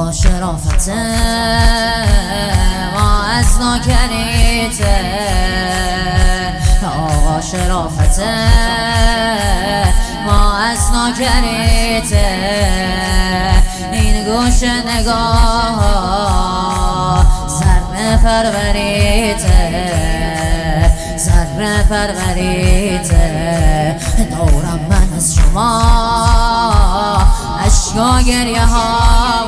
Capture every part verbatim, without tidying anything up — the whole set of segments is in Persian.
آقا شرافته ما از ناکریته، آقا شرافته ما از ناکریته. این گوش نگاه سر پروریته، سر پروریته. دورم من از شما اشک و گریه ها،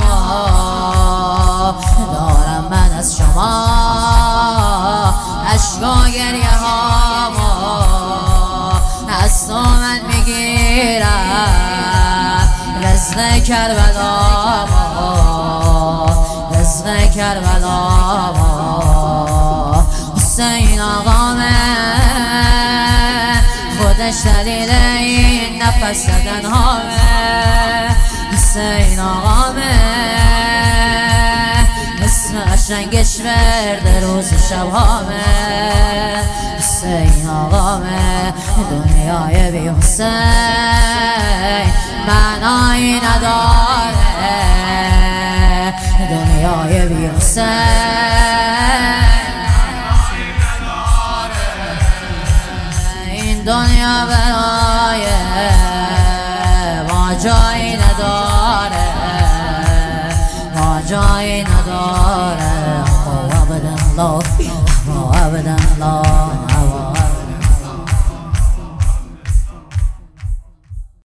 دارم من از شما اشک و گریه ها. از تو من میگیرم رزق کربلا، رزق کربلا. حسین آقامه خودش دلیل این نفس زدن هامه. حسین آقامه اسم قشنگش ورد روز شب هامه. حسین آقامه دنیای بی حسین معنایی نداره، دنیای بی حسین این دنیا برای ما جایی نداره، ما جایی نداره. ابدا لا ابدا لا